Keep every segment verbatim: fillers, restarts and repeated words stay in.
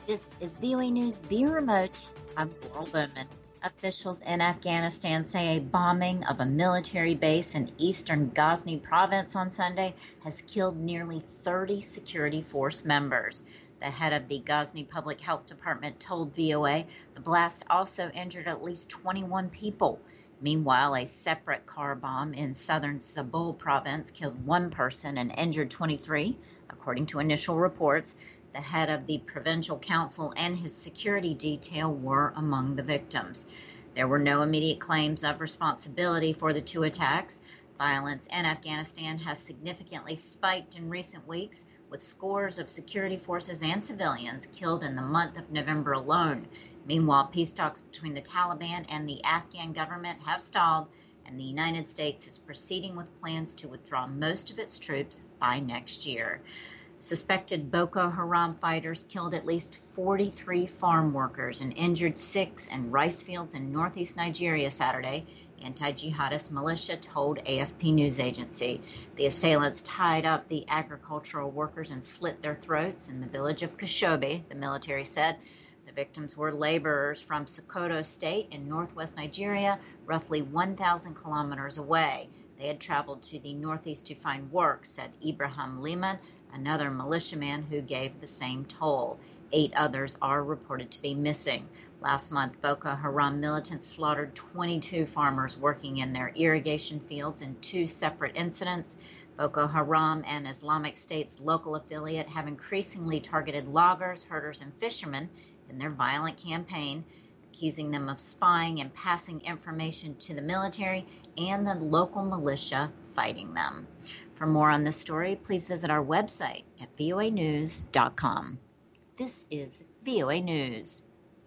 This is V O A News via remote. I'm Laurel Bowman. Officials in Afghanistan say a bombing of a military base in eastern Ghazni province on Sunday has killed nearly thirty security force members. The head of the Ghazni Public Health Department told V O A the blast also injured at least twenty-one people. Meanwhile, a separate car bomb in southern Zabul province killed one person and injured twenty-three, according to initial reports. The head of the provincial council and his security detail were among the victims. There were no immediate claims of responsibility for the two attacks. Violence in Afghanistan has significantly spiked in recent weeks, with scores of security forces and civilians killed in the month of November alone. Meanwhile, peace talks between the Taliban and the Afghan government have stalled, and the United States is proceeding with plans to withdraw most of its troops by next year. Suspected Boko Haram fighters killed at least forty-three farm workers and injured six in rice fields in northeast Nigeria Saturday, anti-jihadist militia told A F P news agency. The assailants tied up the agricultural workers and slit their throats in the village of Kashobe, the military said. The victims were laborers from Sokoto State in northwest Nigeria, roughly one thousand kilometers away. They had traveled to the northeast to find work, said Ibrahim Liman, another militiaman who gave the same toll. Eight others are reported to be missing. Last month, Boko Haram militants slaughtered twenty-two farmers working in their irrigation fields in two separate incidents. Boko Haram and Islamic State's local affiliate have increasingly targeted loggers, herders, and fishermen in their violent campaign, accusing them of spying and passing information to the military and the local militia fighting them. For more on this story, please visit our website at V O A news dot com. This is V O A News.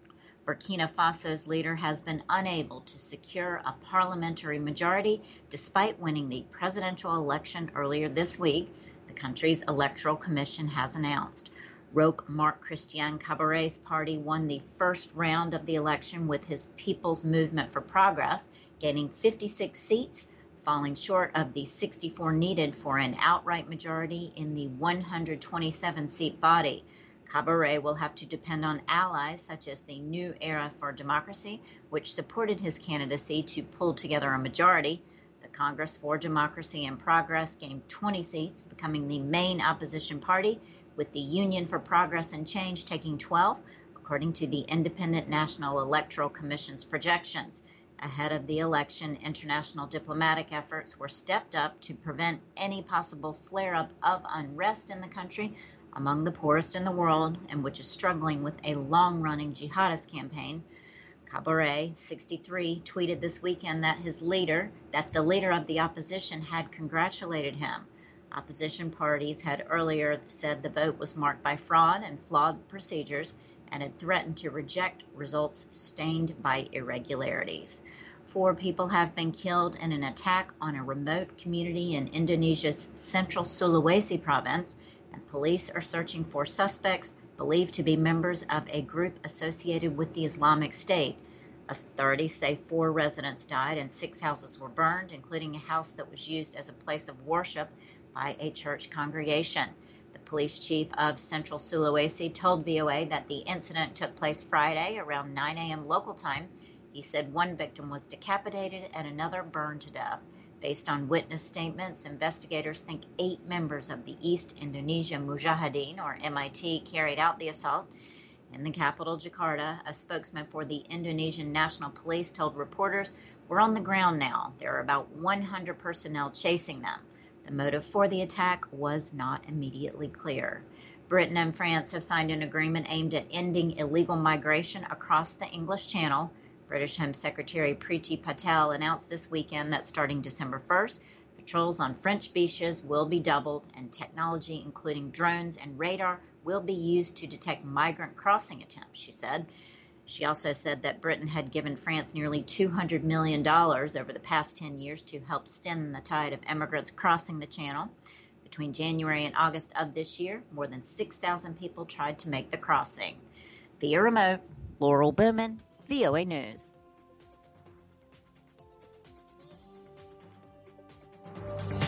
Burkina Faso's leader has been unable to secure a parliamentary majority despite winning the presidential election earlier this week, the country's electoral commission has announced. Roch Marc Christian Kabore's party won the first round of the election with his People's Movement for Progress, gaining fifty-six seats, falling short of the sixty-four needed for an outright majority in the one hundred twenty-seven seat body. Kabore will have to depend on allies such as the New Era for Democracy, which supported his candidacy, to pull together a majority. The Congress for Democracy and Progress gained twenty seats, becoming the main opposition party, with the Union for Progress and Change taking twelve, according to the Independent National Electoral Commission's projections. Ahead of the election, international diplomatic efforts were stepped up to prevent any possible flare-up of unrest in the country, among the poorest in the world, and which is struggling with a long-running jihadist campaign. Kabore, sixty-three, tweeted this weekend that his leader, that the leader of the opposition had congratulated him. Opposition parties had earlier said the vote was marked by fraud and flawed procedures and had threatened to reject results stained by irregularities. Four people have been killed in an attack on a remote community in Indonesia's central Sulawesi province, and police are searching for suspects believed to be members of a group associated with the Islamic State. Authorities say four residents died and six houses were burned, including a house that was used as a place of worship by a church congregation. The police chief of Central Sulawesi told V O A that the incident took place Friday around nine a.m. local time. He said one victim was decapitated and another burned to death. Based on witness statements, investigators think eight members of the East Indonesia Mujahideen, or M I T, carried out the assault. In the capital, Jakarta, a spokesman for the Indonesian National Police told reporters, "We're on the ground now. There are about one hundred personnel chasing them." The motive for the attack was not immediately clear. Britain and France have signed an agreement aimed at ending illegal migration across the English Channel. British Home Secretary Priti Patel announced this weekend that starting December first, patrols on French beaches will be doubled, and technology, including drones and radar, will be used to detect migrant crossing attempts, she said. She also said that Britain had given France nearly two hundred million dollars over the past ten years to help stem the tide of immigrants crossing the channel. Between January and August of this year, more than six thousand people tried to make the crossing. Via remote, Laurel Bowman, V O A News.